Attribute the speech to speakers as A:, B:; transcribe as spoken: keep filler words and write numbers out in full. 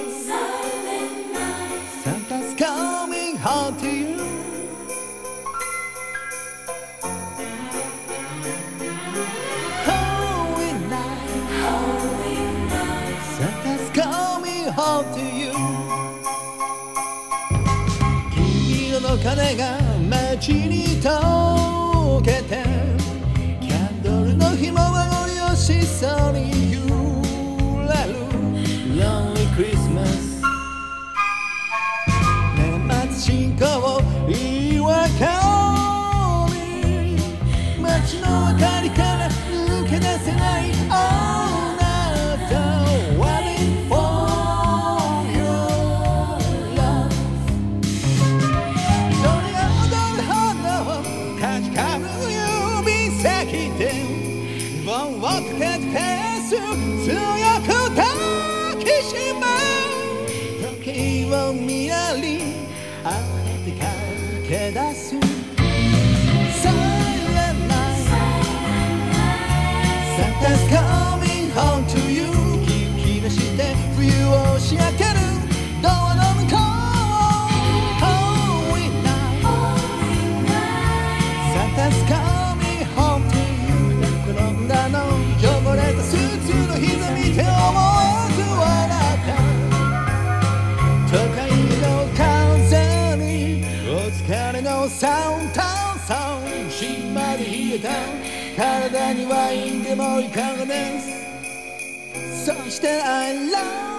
A: Santa's coming home to you. Holy night, Santa's coming home to you. 金色の鐘が街に溶けて、キャンドルの紐はごり押しそうに揺れる Lonely Christmas。 年末進行違和感に、街の明かりから抜け出せない、あなた Waiting for your love。 それが踊るほど立ちかぶ指先で盆をかけて強く抱きしめ、時を見やりあえて駆け出す Silent night Santa's coming home to you。 キラキラして冬を仕上げるドアの向こう Holy night Santa's coming home to you。 転んだの汚れたスーツの膝見て思わず笑った都会の風にお疲れのサンタさん、芯まで冷えた体にワインでもいかがです。そして I love